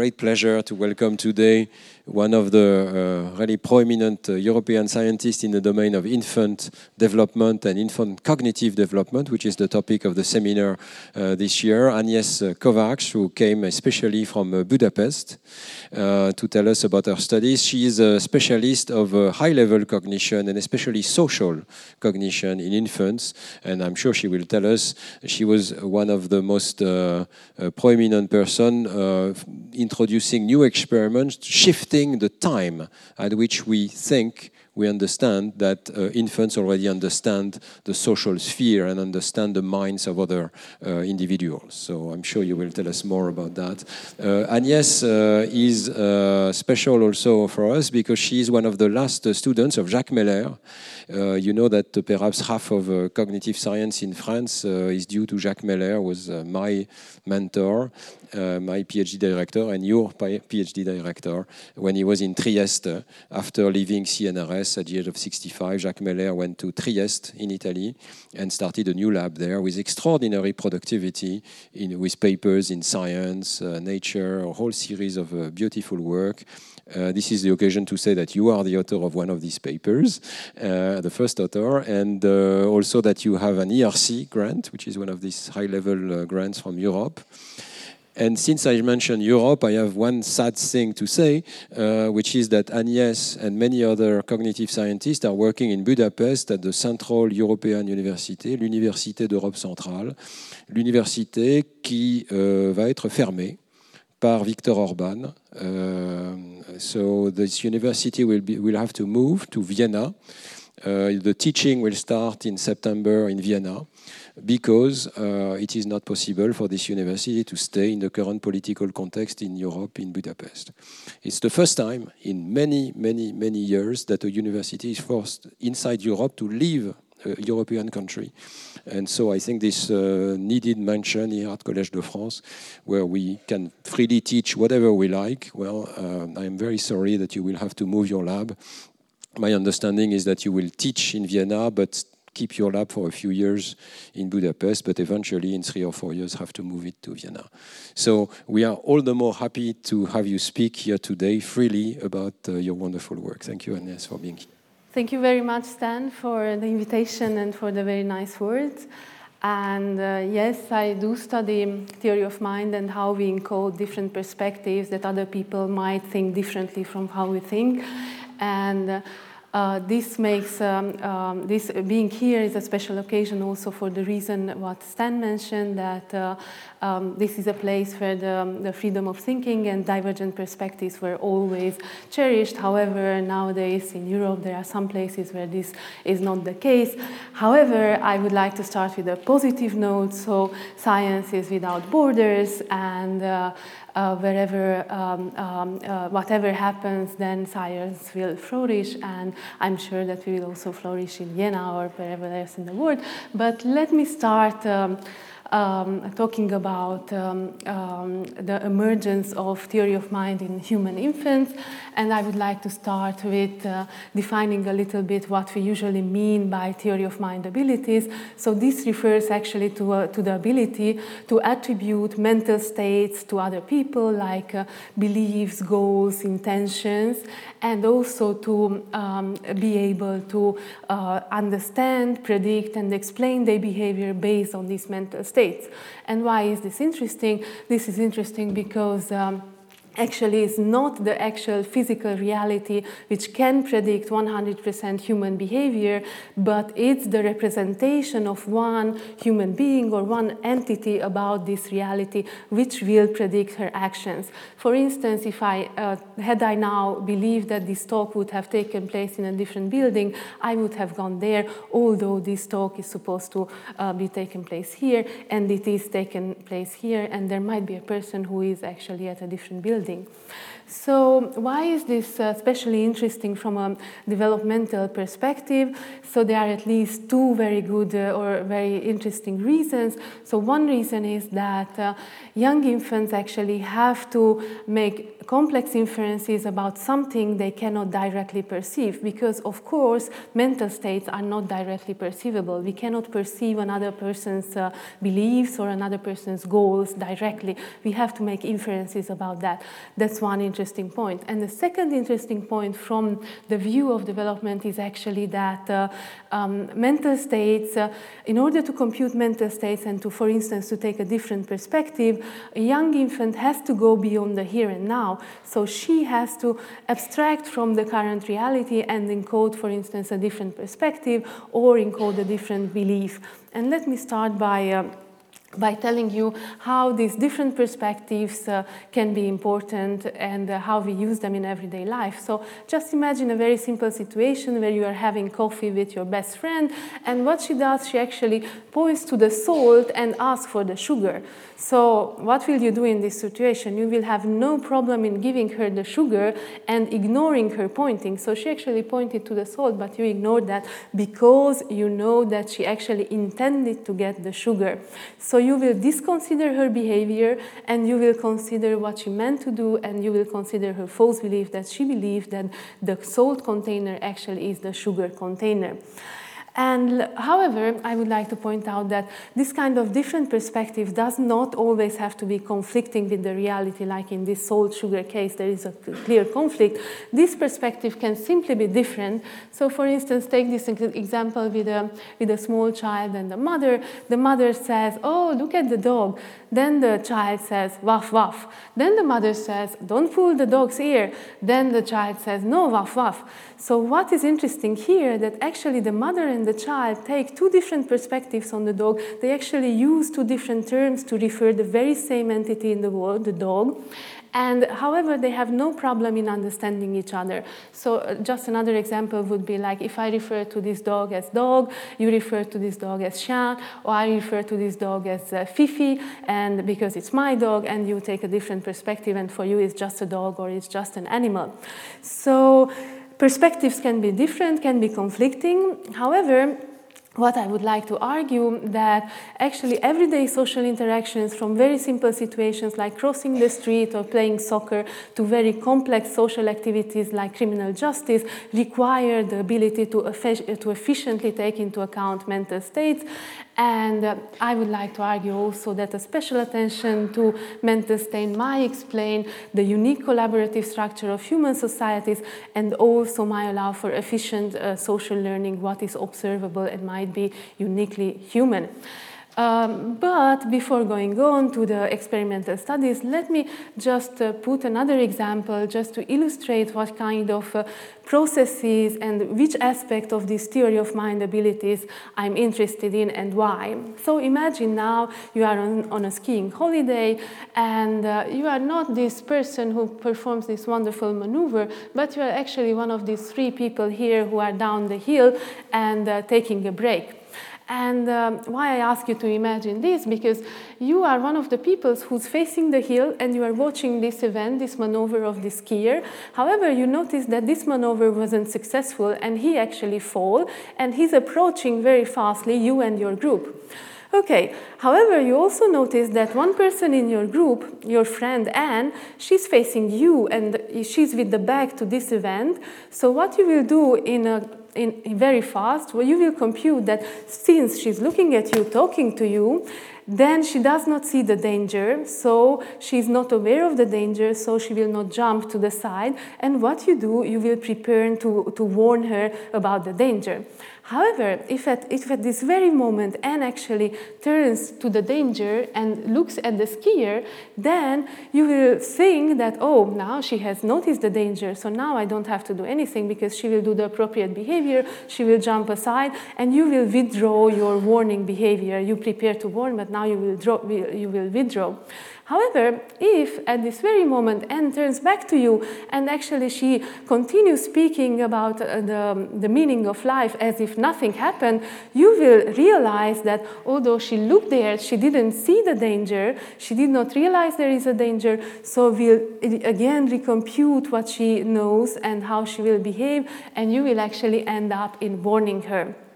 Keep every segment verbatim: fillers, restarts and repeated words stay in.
great pleasure to welcome today one of the uh, really prominent uh, European scientists in the domain of infant development and infant cognitive development, which is the topic of the seminar uh, this year, Agnes Kovács, who came especially from uh, Budapest uh, to tell us about her studies. She is a specialist of uh, high-level cognition and especially social cognition in infants, and I'm sure she will tell us she was one of the most uh, uh, prominent person uh, introducing new experiments, shifting the time at which we think we understand that uh, infants already understand the social sphere and understand the minds of other uh, individuals. So I'm sure you will tell us more about that. Uh, Agnes uh, is uh, special also for us because she is one of the last uh, students of Jacques Meller. Uh, you know that uh, perhaps half of uh, cognitive science in France uh, is due to Jacques Meller, who was uh, my mentor, uh, my PhD director, and your PhD director when he was in Trieste after leaving C N R S at the age of sixty-five. Jacques Meller went to Trieste in Italy and started a new lab there with extraordinary productivity in, with papers in Science, uh, Nature, a whole series of uh, beautiful work. Uh, this is the occasion to say that you are the author of one of these papers, uh, the first author, and uh, also that you have an E R C grant, which is one of these high-level uh, grants from Europe. And since I mentioned Europe, I have one sad thing to say, uh, which is that Agnes and many other cognitive scientists are working in Budapest at the Central European University, l'Université d'Europe centrale, l'université qui euh, va être fermée par Viktor Orban. Uh, so this university will be will have to move to Vienna. Uh, the teaching will start in September in Vienna because uh, it is not possible for this university to stay in the current political context in Europe, in Budapest. It's the first time in many, many, many years that a university is forced inside Europe to leave a European country. And so I think this uh, needed mention here at Collège de France, where we can freely teach whatever we like. Well, uh, I am very sorry that you will have to move your lab. My understanding is that you will teach in Vienna, but keep your lab for a few years in Budapest, but eventually in three or four years have to move it to Vienna. So we are all the more happy to have you speak here today freely about uh, your wonderful work. Thank you, Agnes, for being here. Thank you very much, Stan, for the invitation and for the very nice words. And uh, yes, I do study theory of mind and how we encode different perspectives that other people might think differently from how we think. And uh, Uh, this makes, um, um, this being here is a special occasion also for the reason what Stan mentioned, that uh, um, this is a place where the, um, the freedom of thinking and divergent perspectives were always cherished. However, nowadays in Europe there are some places where this is not the case. However, I would like to start with a positive note. So science is without borders, and uh, Uh, wherever, um, um, uh, whatever happens, then science will flourish, and I'm sure that we will also flourish in Vienna or wherever else in the world. But let me start um, um, talking about um, um, the emergence of theory of mind in human infants, and I would like to start with uh, defining a little bit what we usually mean by theory of mind abilities. So this refers actually to, uh, to the ability to attribute mental states to other people, like uh, beliefs, goals, intentions, and also to um, be able to uh, understand, predict, and explain their behavior based on these mental states. And why is this interesting? This is interesting because um, actually is not the actual physical reality which can predict one hundred percent human behavior, but it's the representation of one human being or one entity about this reality which will predict her actions. For instance, if I uh, had I now believed that this talk would have taken place in a different building, I would have gone there, although this talk is supposed to uh, be taken place here, and it is taken place here, and there might be a person who is actually at a different building. So why is this uh, especially interesting from a developmental perspective? So there are at least two very good uh, or very interesting reasons. So one reason is that uh, young infants actually have to make complex inferences about something they cannot directly perceive, because of course mental states are not directly perceivable. We cannot perceive another person's uh, beliefs or another person's goals directly. We have to make inferences about that. That's one interesting point. And the second interesting point from the view of development is actually that uh, um, mental states, uh, in order to compute mental states and to, for instance, to take a different perspective, a young infant has to go beyond the here and now. So she has to abstract from the current reality and encode, for instance, a different perspective or encode a different belief. And let me start by uh, by telling you how these different perspectives uh, can be important and uh, how we use them in everyday life. So just imagine a very simple situation where you are having coffee with your best friend, and what she does, she actually points to the salt and asks for the sugar. So what will you do in this situation? You will have no problem in giving her the sugar and ignoring her pointing. So she actually pointed to the salt, but you ignored that because you know that she actually intended to get the sugar. So you will disconsider her behavior, and you will consider what she meant to do, and you will consider her false belief that she believed that the salt container actually is the sugar container. And however, I would like to point out that this kind of different perspective does not always have to be conflicting with the reality, like in this salt-sugar case, there is a clear conflict. This perspective can simply be different. So for instance, take this example with a, with a small child and the mother. The mother says, oh, look at the dog. Then the child says, waf, waf. Then the mother says, don't pull the dog's ear. Then the child says, no, waf, waf. So what is interesting here, that actually the mother and the child take two different perspectives on the dog. They actually use two different terms to refer the very same entity in the world, the dog. And however, they have no problem in understanding each other. So uh, just another example would be like if I refer to this dog as dog, you refer to this dog as chien, or I refer to this dog as uh, Fifi, and because it's my dog, and you take a different perspective, and for you it's just a dog or it's just an animal. So perspectives can be different, can be conflicting. However, what I would like to argue that actually everyday social interactions, from very simple situations like crossing the street or playing soccer to very complex social activities like criminal justice, require the ability to, effic- to efficiently take into account mental states. And uh, I would like to argue also that a special attention to mental state might explain the unique collaborative structure of human societies, and also might allow for efficient uh, social learning, what is observable and might be uniquely human. Um, but before going on to the experimental studies, let me just uh, put another example just to illustrate what kind of uh, processes and which aspect of this theory of mind abilities I'm interested in and why. So imagine now you are on, on a skiing holiday, and uh, you are not this person who performs this wonderful maneuver, but you are actually one of these three people here who are down the hill and uh, taking a break. And um, why I ask you to imagine this, because you are one of the people who's facing the hill and you are watching this event, this maneuver of the skier. However, you notice that this maneuver wasn't successful and he actually fall, and he's approaching very fastly you and your group. Okay, however, you also notice that one person in your group, your friend Anne, she's facing you and she's with the back to this event. So what you will do in a In, in very fast, well, you will compute that since she's looking at you, talking to you, then she does not see the danger, so she's not aware of the danger, so she will not jump to the side. And what you do, you will prepare to, to warn her about the danger. However, if at, if at this very moment Anne actually turns to the danger and looks at the skier, then you will think that, oh, now she has noticed the danger, so now I don't have to do anything because she will do the appropriate behavior, she will jump aside, and you will withdraw your warning behavior. You prepare to warn, but now you will, draw, you will withdraw. However, if at this very moment Anne turns back to you and actually she continues speaking about uh, the, the meaning of life as if nothing happened, you will realize that although she looked there, she didn't see the danger, she did not realize there is a danger, so we'll again recompute what she knows and how she will behave, and you will actually end up in warning her.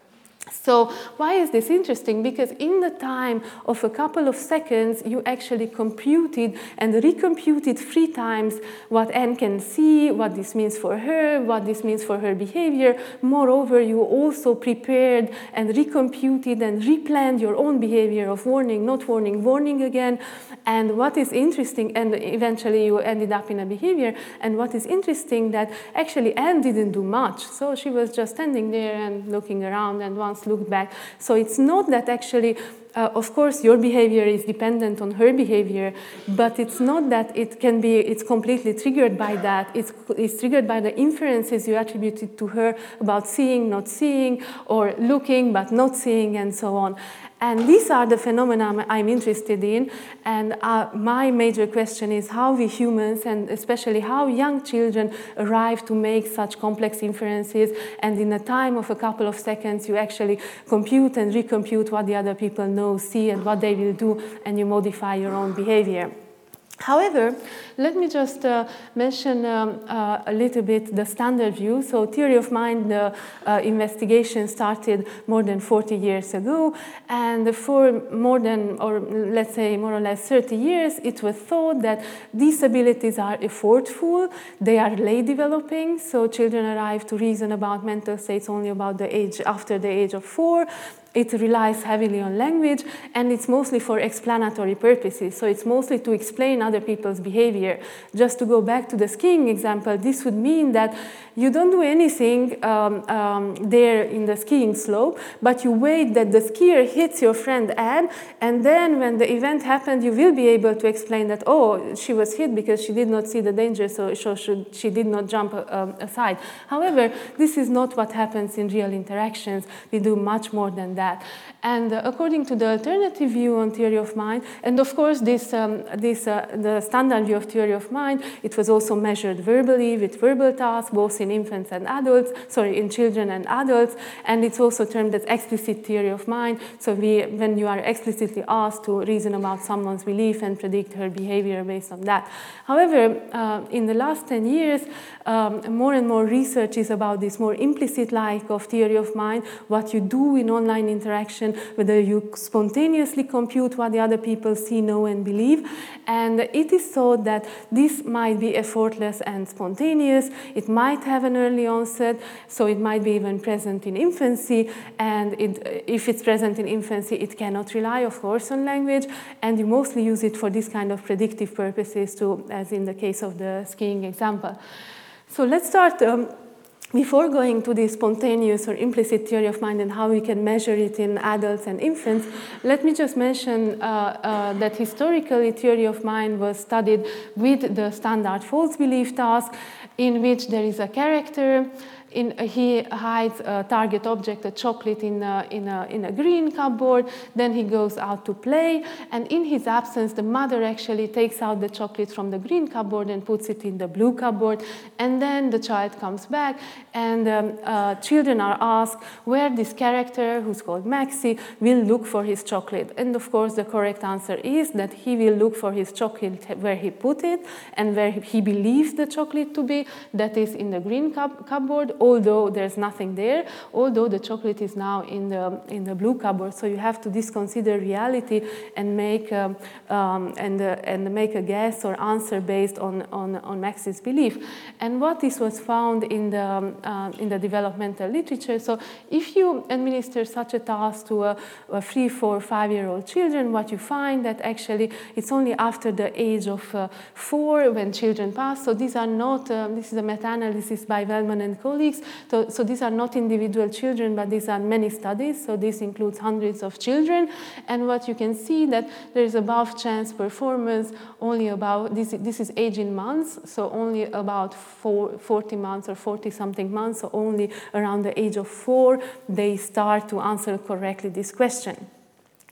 So why is this interesting? Because in the time of a couple of seconds, you actually computed and recomputed three times what Anne can see, what this means for her, what this means for her behavior. Moreover, you also prepared and recomputed and replanned your own behavior of warning, not warning, warning again. And what is interesting, and eventually you ended up in a behavior, and what is interesting that actually Anne didn't do much. So she was just standing there and looking around and once looked back. So it's not that actually, uh, of course, your behavior is dependent on her behavior, but it's not that it can be, it's completely triggered by that. It's, it's triggered by the inferences you attributed to her about seeing, not seeing, or looking but not seeing, and so on. And these are the phenomena I'm interested in. And uh, my major question is how we humans, and especially how young children, arrive to make such complex inferences. And in a time of a couple of seconds, you actually compute and recompute what the other people know, see, and what they will do, and you modify your own behavior. However, let me just uh, mention um, uh, a little bit the standard view. So theory of mind uh, uh, investigation started more than forty years ago, and for more than, or let's say more or less thirty years, it was thought that these abilities are effortful, they are late developing, so children arrive to reason about mental states only about the age, after the age of four. It relies heavily on language, and it's mostly for explanatory purposes. So it's mostly to explain other people's behavior. Just to go back to the skiing example, this would mean that you don't do anything um, um, there in the skiing slope, but you wait that the skier hits your friend Anne, and then when the event happened, you will be able to explain that, oh, she was hit because she did not see the danger, so she, she did not jump um, aside. However, this is not what happens in real interactions. We do much more than that. And uh, according to the alternative view on theory of mind, and of course this, um, this uh, the standard view of theory of mind, it was also measured verbally with verbal tasks, both in infants and adults, sorry, in children and adults, and it's also termed as explicit theory of mind. So we, when you are explicitly asked to reason about someone's belief and predict her behavior based on that. However, uh, in the last ten years, um, more and more research is about this more implicit like of theory of mind, what you do in online interaction, whether you spontaneously compute what the other people see, know, and believe. And it is thought that this might be effortless and spontaneous. It might have an early onset, so it might be even present in infancy. And it, if it's present in infancy, it cannot rely, of course, on language. And you mostly use it for this kind of predictive purposes too, as in the case of the skiing example. So let's start. Um, Before going to the spontaneous or implicit theory of mind and how we can measure it in adults and infants, let me just mention uh, uh, that historically theory of mind was studied with the standard false belief task, in which there is a character. In, uh, he hides a target object, a chocolate, in a, in, a, in a green cupboard. Then he goes out to play. And in his absence, the mother actually takes out the chocolate from the green cupboard and puts it in the blue cupboard. And then the child comes back, and um, uh, children are asked where this character, who's called Maxi, will look for his chocolate. And of course, the correct answer is that he will look for his chocolate where he put it and where he believes the chocolate to be, that is in the green cup cupboard, although there's nothing there, although the chocolate is now in the in the blue cupboard. So you have to disconsider reality and make um, um, and uh, and make a guess or answer based on on, on Max's belief. And what this was found in the um, uh, in the developmental literature. So if you administer such a task to a, a three, four, five-year-old children, what you find that actually it's only after the age of uh, four when children pass. So these are not. Um, this is a meta-analysis by Wellman and colleagues. So, so these are not individual children, but these are many studies. So this includes hundreds of children. And what you can see that there is above chance performance only about, this, this is age in months, so only about four, forty months or forty something months, so only around the age of four, they start to answer correctly this question.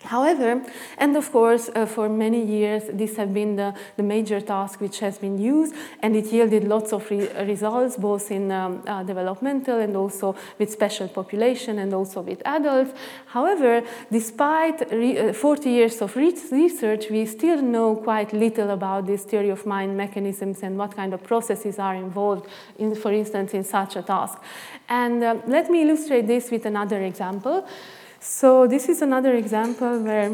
However, and of course, uh, for many years, these have been the, the major task which has been used, and it yielded lots of re results, both in um, uh, developmental and also with special population and also with adults. However, despite re uh, forty years of re research, we still know quite little about this theory of mind mechanisms and what kind of processes are involved, in, for instance, in such a task. And uh, let me illustrate this with another example. So this is another example where,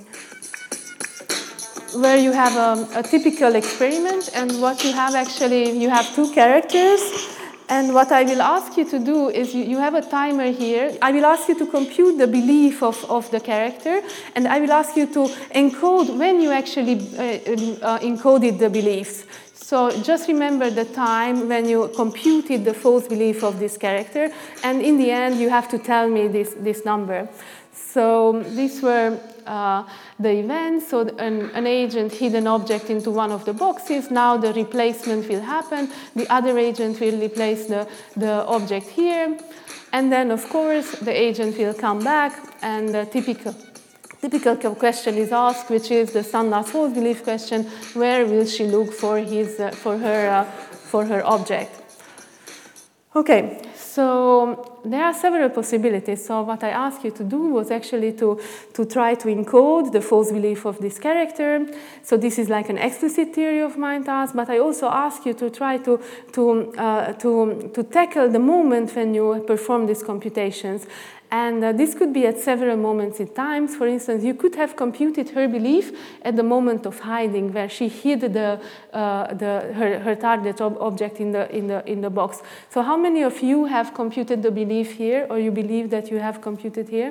where you have a, a typical experiment, and what you have actually, you have two characters, and what I will ask you to do is you, you have a timer here. I will ask you to compute the belief of, of the character, and I will ask you to encode when you actually uh, uh, encoded the beliefs. So just remember the time when you computed the false belief of this character, and in the end you have to tell me this, this number. So these were uh, the events. So an, an agent hid an object into one of the boxes. Now the replacement will happen. The other agent will replace the, the object here. And then, of course, the agent will come back, and the typical Typical question is asked, which is the standard false belief question: where will she look for his, uh, for her, uh, for her object? Okay, so there are several possibilities. So what I asked you to do was actually to to try to encode the false belief of this character. So this is like an explicit theory of mind task. But I also ask you to try to to uh, to to tackle the moment when you perform these computations. And uh, this could be at several moments in time. For instance, you could have computed her belief at the moment of hiding, where she hid the, uh, the, her, her target ob object in the, in, the, in the box. So how many of you have computed the belief here, or you believe that you have computed here?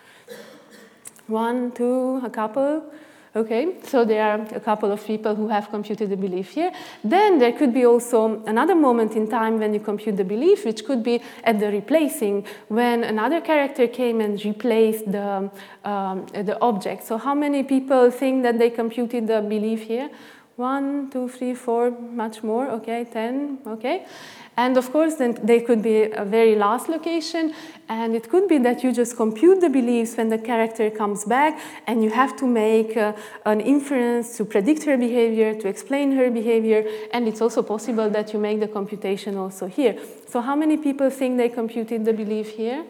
One, two, a couple. Okay, so there are a couple of people who have computed the belief here. Then there could be also another moment in time when you compute the belief, which could be at the replacing, when another character came and replaced the, um, the object. So how many people think that they computed the belief here? One, two, three, four, much more, okay, ten, okay. And of course, then they could be a very last location, and it could be that you just compute the beliefs when the character comes back, and you have to make uh, an inference to predict her behavior, to explain her behavior, and it's also possible that you make the computation also here. So how many people think they computed the belief here?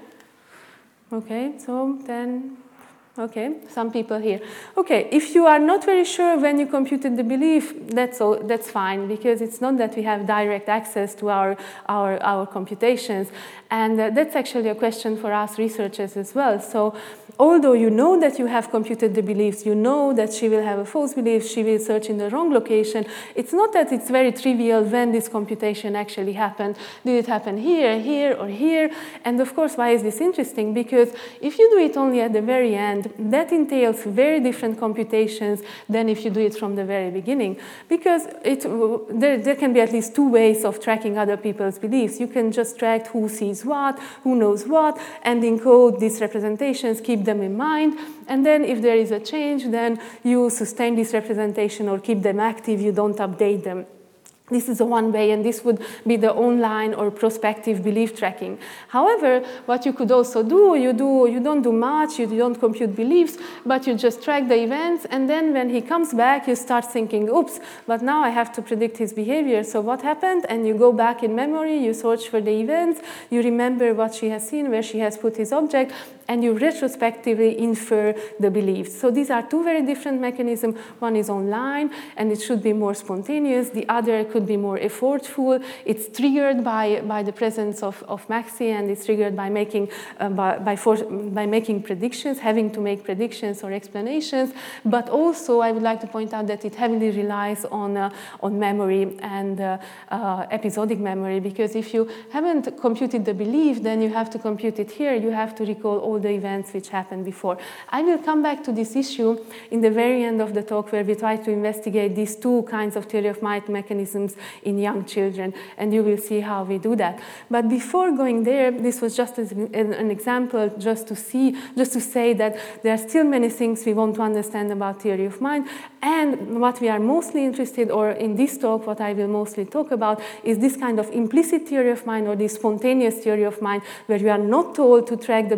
Okay, so ten. Okay, some people here. Okay, if you are not very sure when you computed the belief, that's all, that's fine, because it's not that we have direct access to our, our, our computations. And uh, that's actually a question for us researchers as well. So although you know that you have computed the beliefs, you know that she will have a false belief, she will search in the wrong location, it's not that it's very trivial when this computation actually happened. Did it happen here, here, or here? And of course, why is this interesting? Because if you do it only at the very end, that entails very different computations than if you do it from the very beginning. Because it, there, there can be at least two ways of tracking other people's beliefs. You can just track who sees what, who knows what, and encode these representations, keep them in mind. And then if there is a change, then you sustain this representation or keep them active, you don't update them. This is the one way, and this would be the online or prospective belief tracking. However, what you could also do, you do you don't do much, you don't compute beliefs, but you just track the events, and then when he comes back, you start thinking, oops, but now I have to predict his behavior, so what happened? And you go back in memory, you search for the events, you remember what she has seen, where she has put his object, and you retrospectively infer the beliefs. So these are two very different mechanisms. One is online, and it should be more spontaneous. The other could be more effortful. It's triggered by, by the presence of, of Maxi, and it's triggered by making, uh, by, by, for, by making predictions, having to make predictions or explanations. But also, I would like to point out that it heavily relies on, uh, on memory and uh, uh, episodic memory, because if you haven't computed the belief, then you have to compute it here. You have to recall all the events which happened before. I will come back to this issue in the very end of the talk, where we try to investigate these two kinds of theory of mind mechanisms in young children, and you will see how we do that. But before going there, this was just as an example, just to see, just to say that there are still many things we want to understand about theory of mind, and what we are mostly interested, or in this talk, what I will mostly talk about, is this kind of implicit theory of mind, or this spontaneous theory of mind, where we are not told to track the belief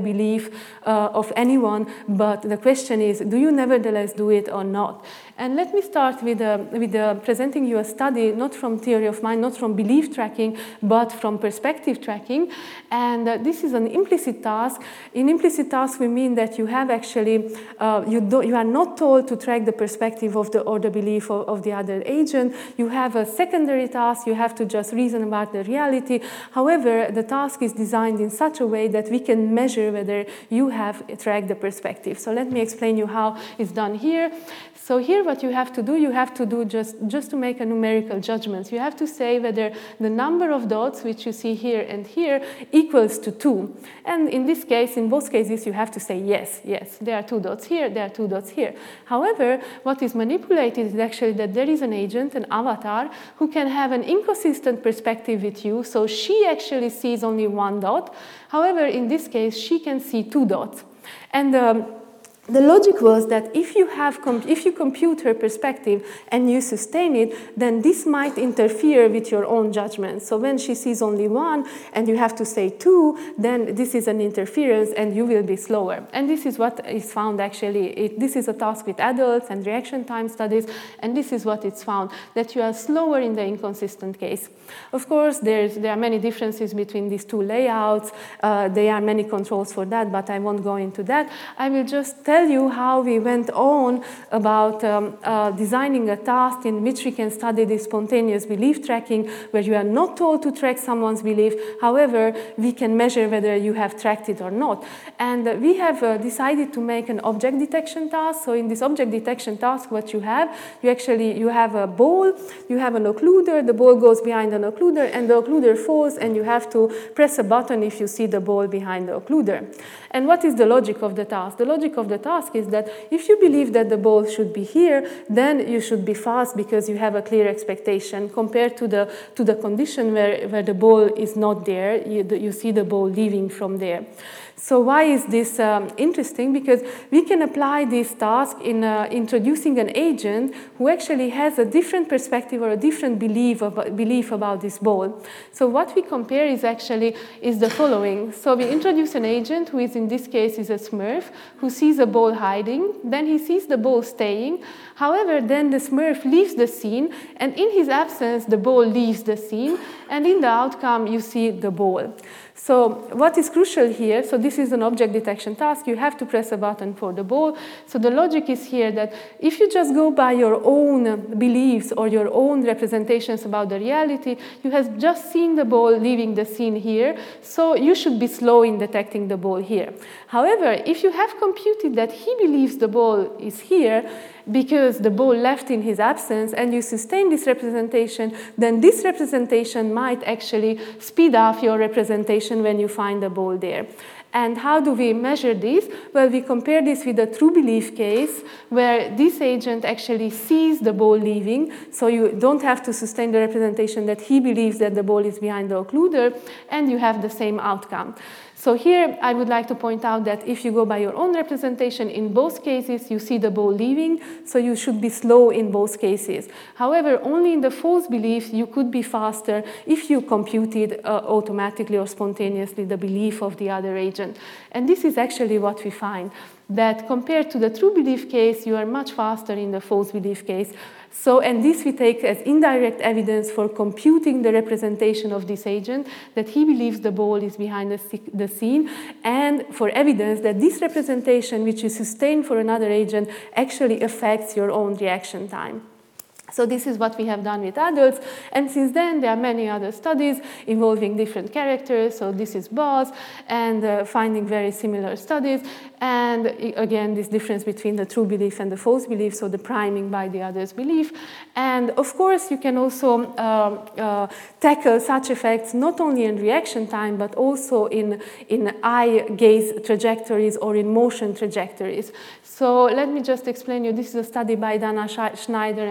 uh, of anyone, but the question is, do you nevertheless do it or not? And let me start with, uh, with uh, presenting you a study, not from theory of mind, not from belief tracking, but from perspective tracking. And uh, this is an implicit task. In implicit task, we mean that you have actually, uh, you, do, you are not told to track the perspective of the, or the belief of, of the other agent. You have a secondary task. You have to just reason about the reality. However, the task is designed in such a way that we can measure whether you have tracked the perspective. So let me explain you how it's done here. So here what you have to do, you have to do just, just to make a numerical judgment. You have to say whether the number of dots, which you see here and here, equals to two. And in this case, in both cases, you have to say yes, yes. There are two dots here, there are two dots here. However, what is manipulated is actually that there is an agent, an avatar, who can have an inconsistent perspective with you. So she actually sees only one dot. However, in this case, she can see two dots. And um, the logic was that if you, have if you compute her perspective and you sustain it, then this might interfere with your own judgment. So when she sees only one and you have to say two, then this is an interference and you will be slower. And this is what is found actually. It, this is a task with adults and reaction time studies, and this is what it's found, that you are slower in the inconsistent case. Of course, there's, there are many differences between these two layouts. Uh, there are many controls for that, but I won't go into that. I will just tell you how we went on about um, uh, designing a task in which we can study this spontaneous belief tracking, where you are not told to track someone's belief. However, we can measure whether you have tracked it or not. And uh, we have uh, decided to make an object detection task. So in this object detection task, what you have, you actually you have a ball, you have an occluder, the ball goes behind an occluder, and the occluder falls, and you have to press a button if you see the ball behind the occluder. And what is the logic of the task? The logic of the task is that if you believe that the ball should be here, then you should be fast because you have a clear expectation compared to the, to the condition where, where the ball is not there, you, you see the ball leaving from there. So why is this um, interesting? Because we can apply this task in uh, introducing an agent who actually has a different perspective or a different belief about, belief about this ball. So what we compare is actually is the following. So we introduce an agent who is in this case is a Smurf who sees a ball hiding, then he sees the ball staying. However, then the Smurf leaves the scene, and in his absence, the ball leaves the scene, and in the outcome, you see the ball. So what is crucial here, so this is an object detection task, you have to press a button for the ball. So the logic is here that if you just go by your own beliefs or your own representations about the reality, you have just seen the ball leaving the scene here, so you should be slow in detecting the ball here. However, if you have computed that he believes the ball is here, because the ball left in his absence, and you sustain this representation, then this representation might actually speed up your representation when you find the ball there. And how do we measure this? Well, we compare this with a true belief case where this agent actually sees the ball leaving, so you don't have to sustain the representation that he believes that the ball is behind the occluder, and you have the same outcome. So here I would like to point out that if you go by your own representation, in both cases you see the ball leaving, so you should be slow in both cases. However, only in the false belief you could be faster if you computed uh, automatically or spontaneously the belief of the other agent. And this is actually what we find, that compared to the true belief case, you are much faster in the false belief case. So, and this we take as indirect evidence for computing the representation of this agent, that he believes the ball is behind the, the scene, and for evidence that this representation, which you sustain for another agent, actually affects your own reaction time. So this is what we have done with adults, and since then there are many other studies involving different characters. So this is Buzz, and uh, finding very similar studies, and again this difference between the true belief and the false belief, so the priming by the other's belief. And of course you can also uh, uh, tackle such effects not only in reaction time but also in, in eye gaze trajectories or in motion trajectories. So let me just explain you, this is a study by Dana Schneider and her group.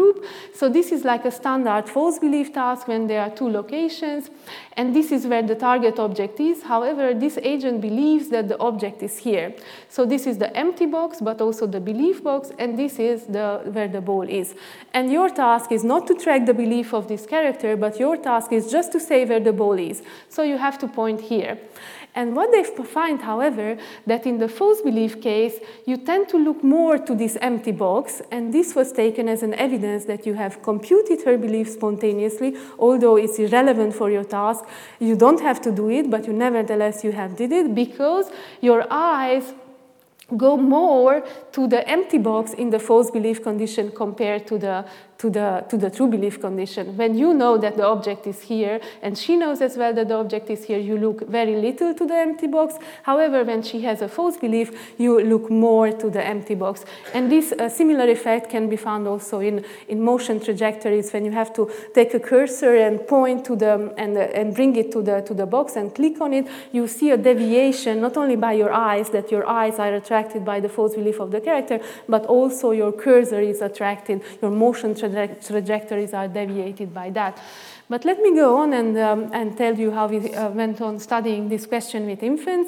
group. So this is like a standard false belief task when there are two locations, and this is where the target object is. However, this agent believes that the object is here. So this is the empty box, but also the belief box, and this is the, where the ball is. And your task is not to track the belief of this character, but your task is just to say where the ball is. So you have to point here. And what they find, however, that in the false belief case, you tend to look more to this empty box, and this was taken as an evidence that you have computed her belief spontaneously, although it's irrelevant for your task. You don't have to do it, but you nevertheless you have did it because your eyes go more to the empty box in the false belief condition compared to the To the, to the true belief condition. When you know that the object is here, and she knows as well that the object is here, you look very little to the empty box. However, when she has a false belief, you look more to the empty box. And this uh, similar effect can be found also in, in motion trajectories, when you have to take a cursor and point to the, and, uh, and bring it to the, to the box and click on it, you see a deviation, not only by your eyes, that your eyes are attracted by the false belief of the character, but also your cursor is attracted, your motion trajectory trajectories are deviated by that. But let me go on and, um, and tell you how we uh, went on studying this question with infants.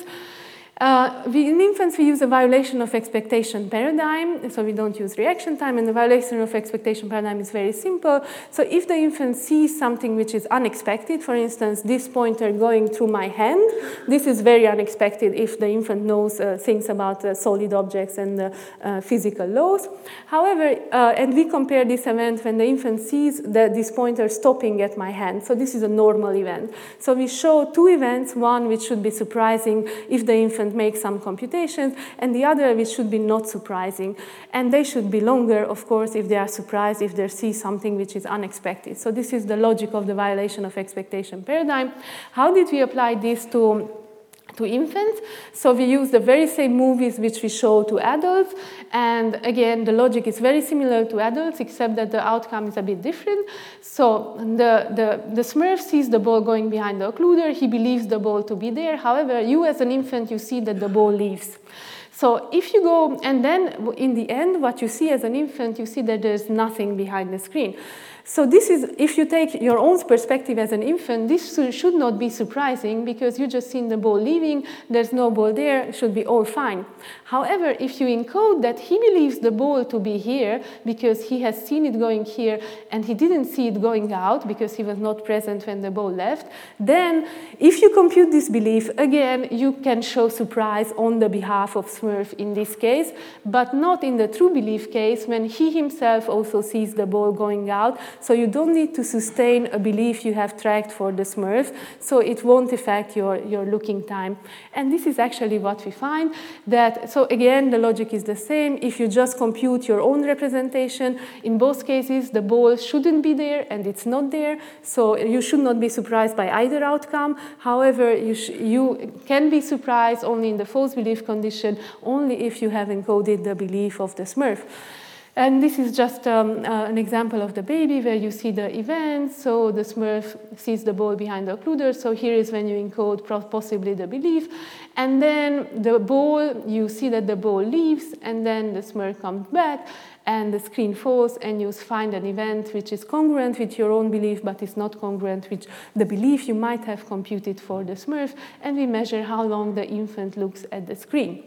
Uh, we, in infants, we use a violation of expectation paradigm, so we don't use reaction time, and the violation of expectation paradigm is very simple. So if the infant sees something which is unexpected, for instance, this pointer going through my hand, this is very unexpected if the infant knows uh, things about uh, solid objects and uh, uh, physical laws. However, uh, and we compare this event when the infant sees the, this pointer stopping at my hand. So this is a normal event. So we show two events, one which should be surprising if the infant make some computations, and the other which should be not surprising. And they should be longer, of course, if they are surprised, if they see something which is unexpected. So this is the logic of the violation of expectation paradigm. How did we apply this to to infants? So we use the very same movies which we show to adults, and again the logic is very similar to adults, except that the outcome is a bit different. So the, the, the Smurf sees the ball going behind the occluder, he believes the ball to be there. However, you as an infant, you see that the ball leaves. So if you go, and then in the end, what you see as an infant, you see that there's nothing behind the screen. So this is, if you take your own perspective as an infant, this should not be surprising because you just seen the ball leaving, there's no ball there, it should be all fine. However, if you encode that he believes the ball to be here because he has seen it going here and he didn't see it going out because he was not present when the ball left, then if you compute this belief, again, you can show surprise on the behalf of Smurf in this case, but not in the true belief case when he himself also sees the ball going out. So you don't need to sustain a belief you have tracked for the Smurf, so it won't affect your, your looking time. And this is actually what we find, that, so again, the logic is the same. If you just compute your own representation, in both cases, the ball shouldn't be there, and it's not there, so you should not be surprised by either outcome. However, you, sh you can be surprised only in the false belief condition, only if you have encoded the belief of the Smurf. And this is just um, uh, an example of the baby where you see the event. So the Smurf sees the ball behind the occluder. So here is when you encode possibly the belief. And then the ball, you see that the ball leaves, and then the Smurf comes back, and the screen falls, and you find an event which is congruent with your own belief, but is not congruent with the belief you might have computed for the Smurf. And we measure how long the infant looks at the screen.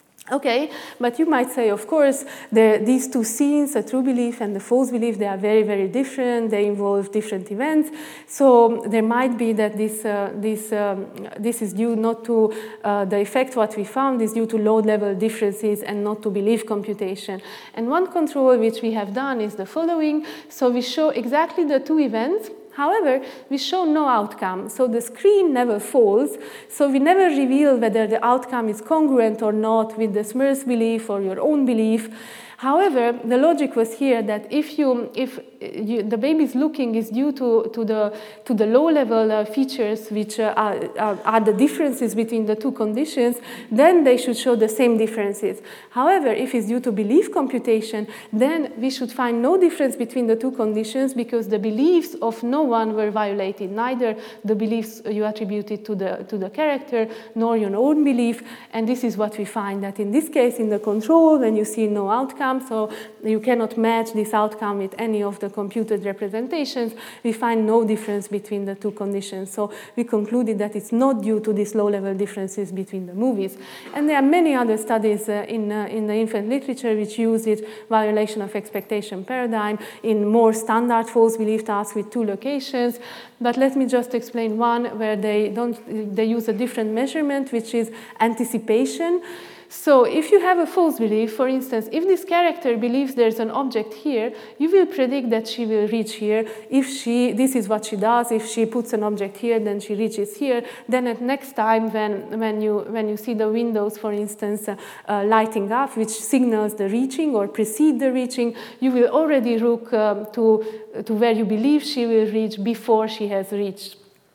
Okay, but you might say, of course, these two scenes, the true belief and the false belief, they are very, very different. They involve different events. So there might be that this, uh, this, um, this is due not to uh, the effect what we found is due to load-level differences and not to belief computation. And one control which we have done is the following. So we show exactly the two events. However, we show no outcome, so the screen never falls, so we never reveal whether the outcome is congruent or not with the Smurf's belief or your own belief. However, the logic was here that if you, if you, the baby's looking is due to, to the, to the low-level uh, features, which uh, are, are, are the differences between the two conditions, then they should show the same differences. However, if it's due to belief computation, then we should find no difference between the two conditions because the beliefs of no one were violated, neither the beliefs you attributed to the, to the character nor your own belief. And this is what we find, that in this case, in the control, when you see no outcome, outcome, so you cannot match this outcome with any of the computed representations. We find no difference between the two conditions. So we concluded that it's not due to these low-level differences between the movies. And there are many other studies uh, in, uh, in the infant literature which use it, violation of expectation paradigm, in more standard false belief tasks with two locations. But let me just explain one where they, don't, they use a different measurement, which is anticipation. So if you have a false belief, for instance, if this character believes there's an object here, you will predict that she will reach here. If she, this is what she does, if she puts an object here, then she reaches here. Then at next time when, when, you, when you see the windows, for instance, uh, uh, lighting up, which signals the reaching or precede the reaching, you will already look um, to, to where you believe she will reach before she has reached.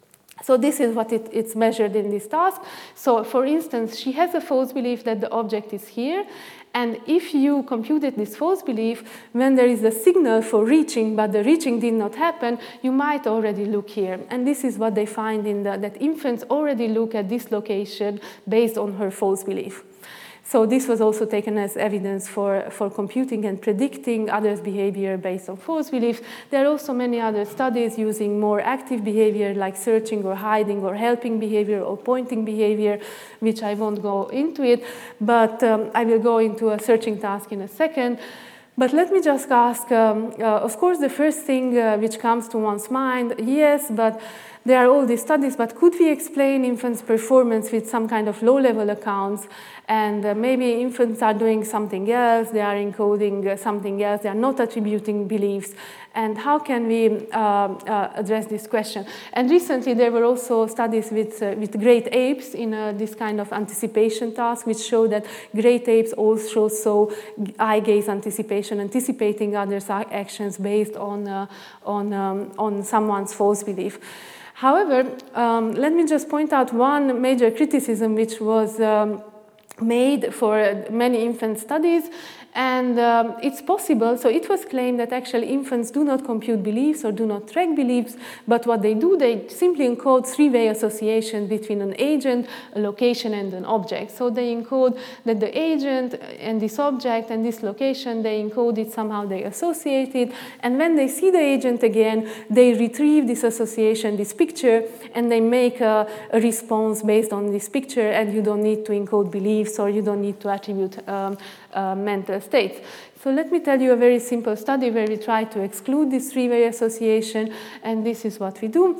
So this is what it, it's measured in this task. So for instance, she has a false belief that the object is here. And if you computed this false belief, when there is a signal for reaching, but the reaching did not happen, you might already look here. And this is what they find in the, that infants already look at this location based on her false belief. So this was also taken as evidence for, for computing and predicting others' behavior based on false beliefs. There are also many other studies using more active behavior like searching or hiding or helping behavior or pointing behavior, which I won't go into it, but um, I will go into a searching task in a second. But let me just ask, um, uh, of course, the first thing uh, which comes to one's mind, yes, but there are all these studies, but could we explain infants' performance with some kind of low-level accounts? And uh, maybe infants are doing something else, they are encoding uh, something else, they are not attributing beliefs. And how can we uh, uh, address this question? And recently there were also studies with, uh, with great apes in uh, this kind of anticipation task, which show that great apes also show eye gaze anticipation, anticipating others' actions based on, uh, on, um, on someone's false belief. However, um, let me just point out one major criticism which was um, made for many infant studies, and um, it's possible, so it was claimed that actually infants do not compute beliefs or do not track beliefs, but what they do, they simply encode three-way association between an agent, a location, and an object. So they encode that the agent and this object and this location, they encode it somehow, they associate it, and when they see the agent again, they retrieve this association, this picture, and they make a, a response based on this picture, and you don't need to encode beliefs or you don't need to attribute um, uh, mental states. So let me tell you a very simple study where we try to exclude this three-way association, and this is what we do.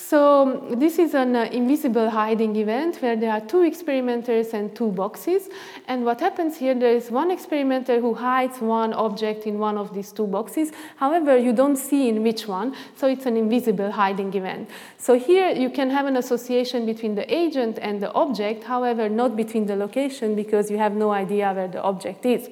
So this is an uh, invisible hiding event where there are two experimenters and two boxes, and what happens here, there is one experimenter who hides one object in one of these two boxes. However, you don't see in which one, so it's an invisible hiding event. So here you can have an association between the agent and the object, however, not between the location, because you have no idea where the object is.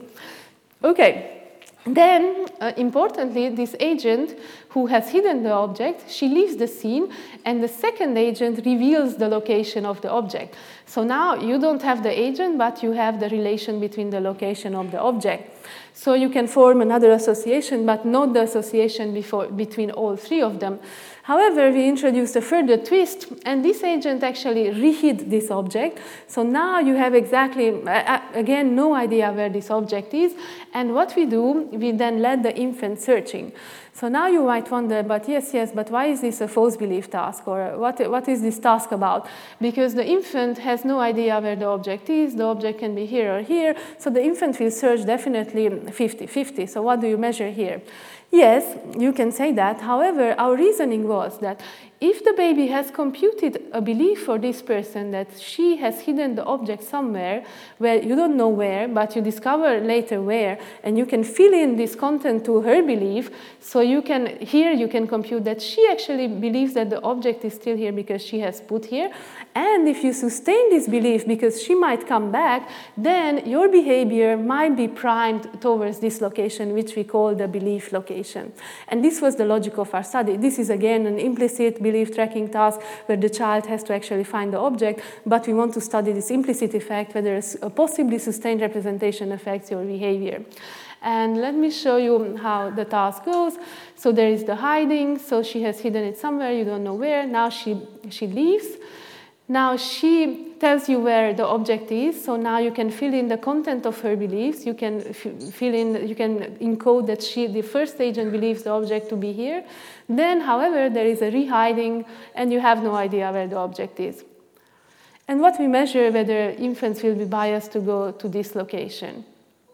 Okay, then, uh, importantly, this agent who has hidden the object, she leaves the scene, and the second agent reveals the location of the object. So now you don't have the agent, but you have the relation between the location of the object. So you can form another association, but not the association before, between all three of them. However, we introduced a further twist, and this agent actually rehid this object. So now you have exactly, uh, again, no idea where this object is. And what we do, we then let the infant searching. So now you might wonder, but yes, yes, but why is this a false belief task? Or what, what is this task about? Because the infant has no idea where the object is. The object can be here or here. So the infant will search definitely fifty fifty. So what do you measure here? Yes, you can say that. However, our reasoning was that if the baby has computed a belief for this person that she has hidden the object somewhere where you don't know where, but you discover later where, and you can fill in this content to her belief, so you can, here you can compute that she actually believes that the object is still here because she has put here. And if you sustain this belief because she might come back, then your behavior might be primed towards this location, which we call the belief location. And this was the logic of our study. This is again an implicit belief tracking task where the child has to actually find the object, but we want to study this implicit effect, whether a possibly sustained representation affects your behavior. And let me show you how the task goes. So there is the hiding. So she has hidden it somewhere, you don't know where. Now she, she leaves. Now she tells you where the object is. So now you can fill in the content of her beliefs. You can fill in, you can encode that she, the first agent believes the object to be here. Then, however, there is a rehiding, and you have no idea where the object is. And what we measure whether infants will be biased to go to this location.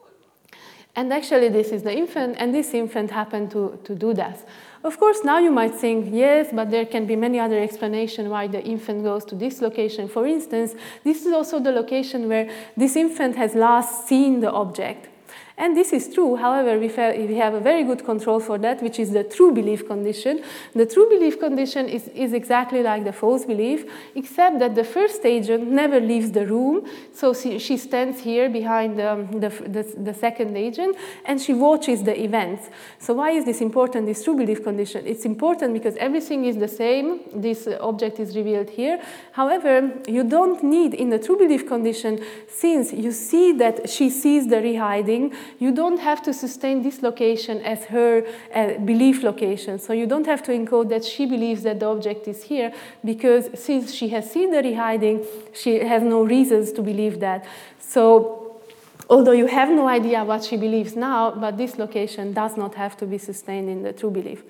And actually, this is the infant, and this infant happened to, to do that. Of course, now you might think, yes, but there can be many other explanations why the infant goes to this location. For instance, this is also the location where this infant has last seen the object. And this is true. However, we have a very good control for that, which is the true belief condition. The true belief condition is, is exactly like the false belief, except that the first agent never leaves the room. So she, she stands here behind um, the, the, the second agent, and she watches the events. So why is this important, this true belief condition? It's important because everything is the same. This object is revealed here. However, you don't need, in the true belief condition, since you see that she sees the rehiding, you don't have to sustain this location as her uh, belief location. So you don't have to encode that she believes that the object is here, because since she has seen the rehiding, she has no reasons to believe that. So although you have no idea what she believes now, but this location does not have to be sustained in the true belief.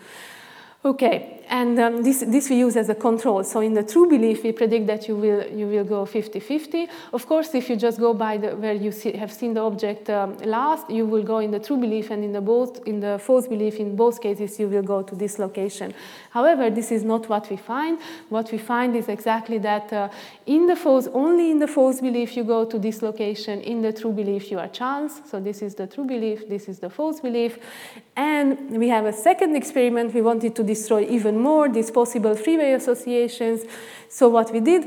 Okay, and um, this, this we use as a control. So in the true belief, we predict that you will, you will go fifty fifty. Of course, if you just go by the, where you see, have seen the object um, last, you will go in the true belief, and in the, both, in the false belief, in both cases, you will go to this location. However, this is not what we find. What we find is exactly that uh, in the false, only in the false belief, you go to this location. In the true belief, you are chance. So this is the true belief, this is the false belief. And we have a second experiment. We wanted to destroy even more these possible freeway associations. So what we did,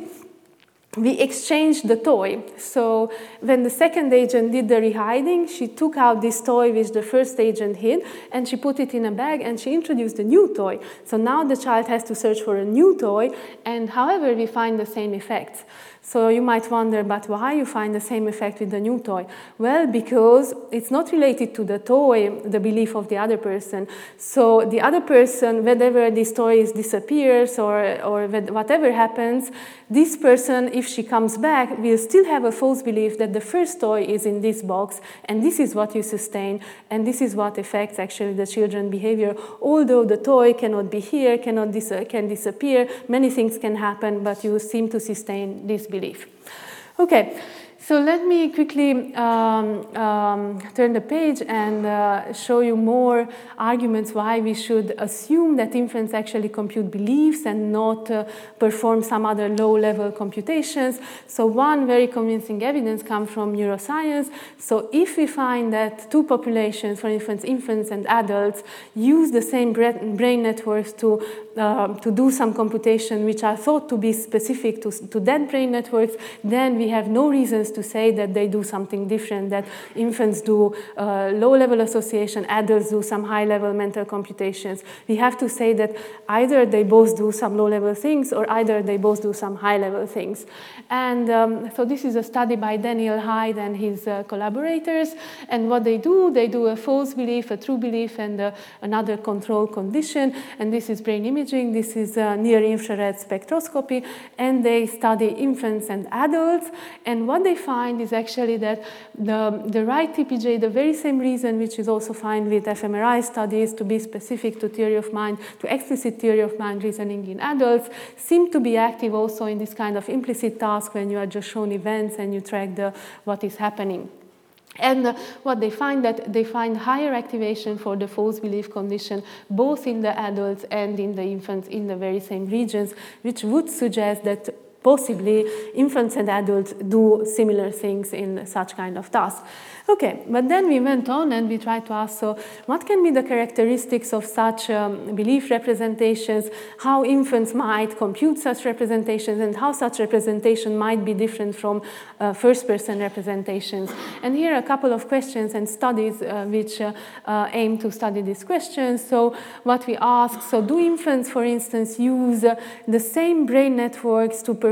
we exchanged the toy. So when the second agent did the rehiding, she took out this toy which the first agent hid, and she put it in a bag, and she introduced a new toy. So now the child has to search for a new toy, and however, we find the same effects. So you might wonder, but why you find the same effect with the new toy? Well, because it's not related to the toy, the belief of the other person. So the other person, whenever this toy disappears or, or whatever happens, this person, if she comes back, will still have a false belief that the first toy is in this box, and this is what you sustain, and this is what affects actually the children's behavior. Although the toy cannot be here, cannot dis can disappear, many things can happen, but you seem to sustain this belief. Okay, so let me quickly um, um, turn the page and uh, show you more arguments why we should assume that infants actually compute beliefs and not uh, perform some other low-level computations. So one very convincing evidence comes from neuroscience. So if we find that two populations, for instance, infants and adults, use the same brain networks to Uh, to do some computation which are thought to be specific to, to that brain networks, then we have no reasons to say that they do something different, that infants do uh, low-level association, adults do some high-level mental computations. We have to say that either they both do some low-level things, or either they both do some high-level things. And um, so this is a study by Daniel Hyde and his uh, collaborators, and what they do, they do a false belief, a true belief, and uh, another control condition, and this is brain imaging. This is uh, near-infrared spectroscopy, and they study infants and adults. And what they find is actually that the, the right T P J, the very same reason which is also found with fMRI studies to be specific to theory of mind, to explicit theory of mind reasoning in adults, seem to be active also in this kind of implicit task when you are just shown events and you track the, what is happening. And uh, what they find, that they find higher activation for the false belief condition, both in the adults and in the infants in the very same regions, which would suggest that possibly infants and adults do similar things in such kind of tasks. Okay, but then we went on and we tried to ask, so what can be the characteristics of such um, belief representations, how infants might compute such representations, and how such representation might be different from uh, first-person representations. And here are a couple of questions and studies uh, which uh, uh, aim to study these questions. So what we ask, so do infants, for instance, use uh, the same brain networks to perform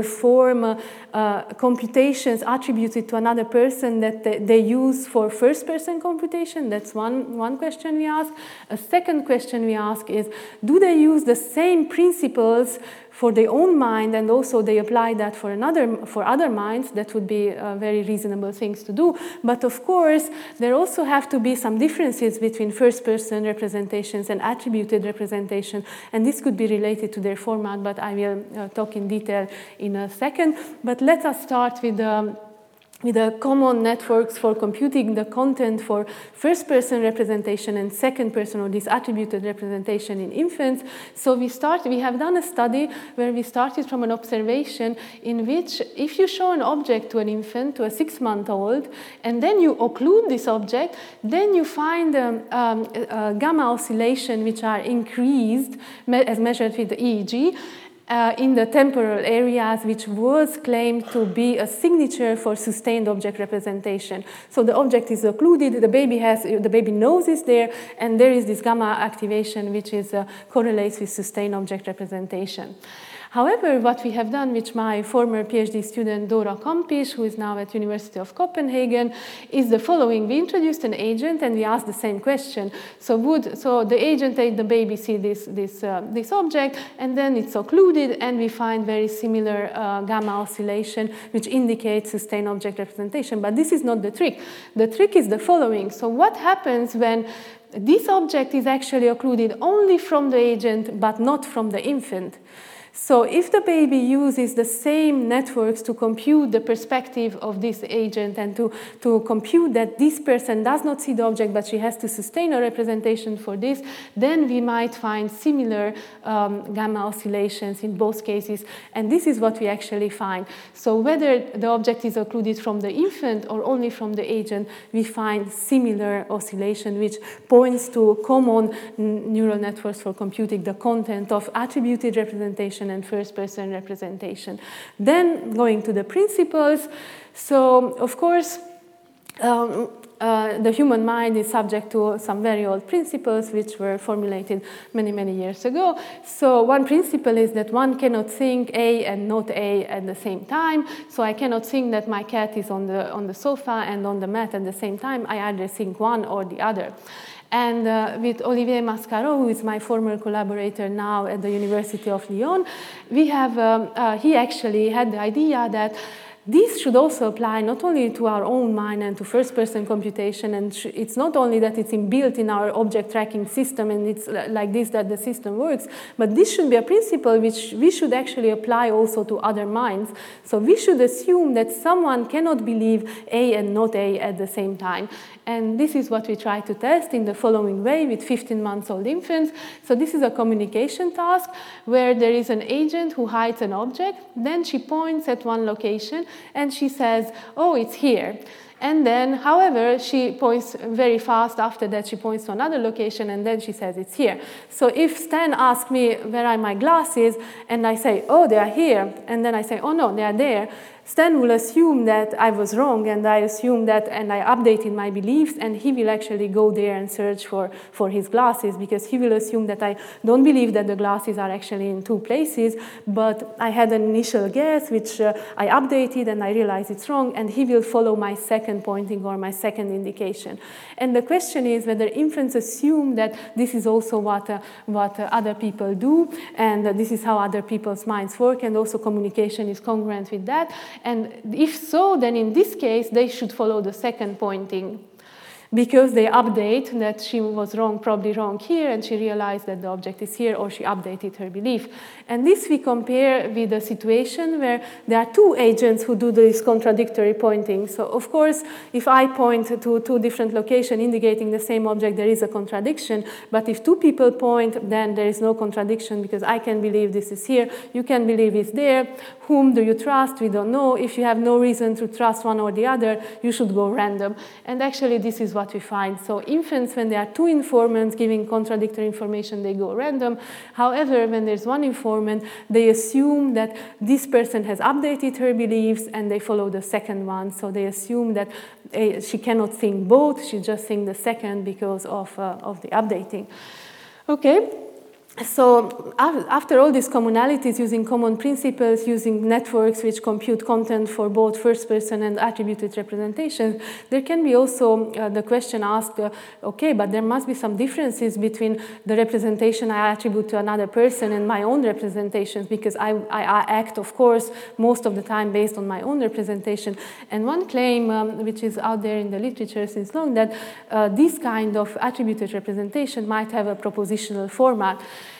perform uh, uh, computations attributed to another person that they, they use for first-person computation? That's one, one question we ask. A second question we ask is, do they use the same principles for their own mind, and also they apply that for another for other minds? That would be uh, very reasonable things to do. But of course, there also have to be some differences between first-person representations and attributed representation, and this could be related to their format, but I will uh, talk in detail in a second. But let us start with um, with the common networks for computing the content for first-person representation and second-person, or this attributed representation in infants. So we start, we have done a study where we started from an observation in which if you show an object to an infant, to a six-month-old, and then you occlude this object, then you find um, um, a gamma oscillation which are increased me as measured with the E E G. Uh, in the temporal areas, which was claimed to be a signature for sustained object representation. So the object is occluded, the baby has, the baby knows it's there, and there is this gamma activation which is uh, correlates with sustained object representation. However, what we have done, which my former PhD student Dora Kampisch, who is now at University of Copenhagen, is the following. We introduced an agent and we asked the same question. So would so the agent made the baby see this, this, uh, this object, and then it's occluded, and we find very similar uh, gamma oscillation, which indicates sustained object representation. But this is not the trick. The trick is the following. So what happens when this object is actually occluded only from the agent, but not from the infant? So if the baby uses the same networks to compute the perspective of this agent and to, to compute that this person does not see the object, but she has to sustain a representation for this, then we might find similar um, gamma oscillations in both cases. And this is what we actually find. So whether the object is occluded from the infant or only from the agent, we find similar oscillation, which points to common neural networks for computing the content of attributed representation and first-person representation. Then going to the principles. So, of course, um, uh, the human mind is subject to some very old principles which were formulated many, many years ago. So one principle is that one cannot think A and not A at the same time. So I cannot think that my cat is on the, on the sofa and on the mat at the same time. I either think one or the other. And uh, with Olivier Mascaro, who is my former collaborator now at the University of Lyon, we have, um, uh, he actually had the idea that this should also apply not only to our own mind and to first-person computation, and it's not only that it's inbuilt in our object tracking system and it's like this that the system works, but this should be a principle which we should actually apply also to other minds. So we should assume that someone cannot believe A and not A at the same time. And this is what we try to test in the following way with fifteen-month-old infants. So this is a communication task where there is an agent who hides an object. Then she points at one location and she says, oh, it's here. And then, however, she points very fast. After that, she points to another location, and then she says it's here. So if Stan asks me where are my glasses, and I say, oh, they are here, and then I say, oh, no, they are there, Stan will assume that I was wrong, and I assume that, and I updated my beliefs, and he will actually go there and search for, for his glasses, because he will assume that I don't believe that the glasses are actually in two places, but I had an initial guess, which uh, I updated, and I realized it's wrong, and he will follow my second pointing or my second indication. And the question is whether infants assume that this is also what, uh, what uh, other people do, and uh, this is how other people's minds work, and also communication is congruent with that. And if so, then in this case, they should follow the second pointing, because they update that she was wrong, probably wrong here, and she realized that the object is here, or she updated her belief. And this we compare with a situation where there are two agents who do this contradictory pointing. So of course, if I point to two different locations indicating the same object, there is a contradiction. But if two people point, then there is no contradiction, because I can believe this is here, you can believe it's there. Whom do you trust? We don't know. If you have no reason to trust one or the other, you should go random. And actually, this is what we find. So infants, when there are two informants giving contradictory information, they go random. However, when there's one informant, they assume that this person has updated her beliefs, and they follow the second one. So they assume that uh, she cannot think both, she just thinks the second because of, uh, of the updating. Okay. So after all these commonalities, using common principles, using networks which compute content for both first-person and attributed representation, there can be also uh, the question asked, uh, okay, but there must be some differences between the representation I attribute to another person and my own representations, because I, I, I act, of course, most of the time based on my own representation. And one claim, um, which is out there in the literature since long, that uh, this kind of attributed representation might have a propositional format.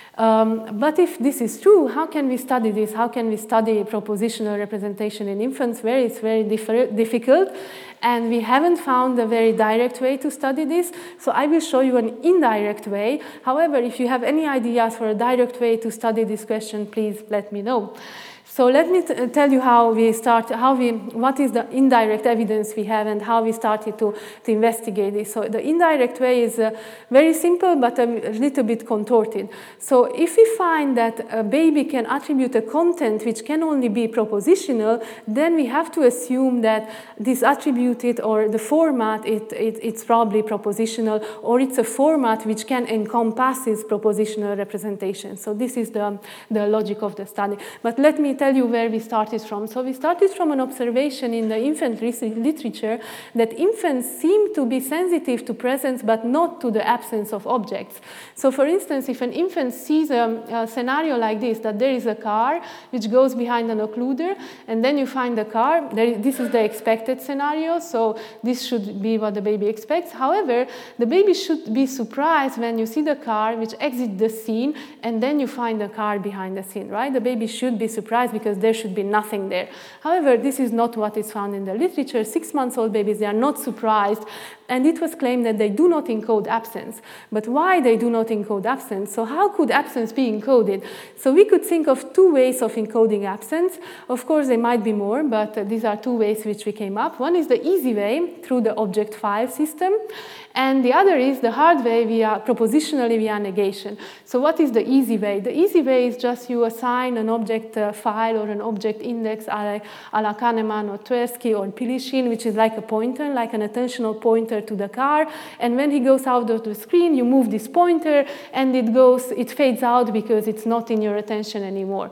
Um, but if this is true, how can we study this? How can we study propositional representation in infants, where it's very difficult? And we haven't found a very direct way to study this. So I will show you an indirect way. However, if you have any ideas for a direct way to study this question, please let me know. So let me t tell you how we start, how we, what is the indirect evidence we have and how we started to, to investigate this. So the indirect way is uh, very simple, but a little bit contorted. So if we find that a baby can attribute a content which can only be propositional, then we have to assume that this attributed or the format, it, it, it's probably propositional, or it's a format which can encompass propositional representation. So this is the, the logic of the study. But let me tell you where we started from. So we started from an observation in the infant literature that infants seem to be sensitive to presence but not to the absence of objects. So for instance, if an infant sees a, a scenario like this, that there is a car which goes behind an occluder, and then you find the car, there, this is the expected scenario, so this should be what the baby expects. However, the baby should be surprised when you see the car which exits the scene and then you find the car behind the scene, right? The baby should be surprised because there should be nothing there. However, this is not what is found in the literature. Six-month-old babies, they are not surprised, and it was claimed that they do not encode absence. But why they do not encode absence? So how could absence be encoded? So we could think of two ways of encoding absence. Of course, there might be more, but uh, these are two ways which we came up. One is the easy way through the object file system, and the other is the hard way via propositionally via negation. So what is the easy way? The easy way is just you assign an object uh, file or an object index a la, a la Kahneman or Tversky or Pilishin, which is like a pointer, like an attentional pointer to the car. And when he goes out of the screen, you move this pointer and it goes, it fades out because it's not in your attention anymore.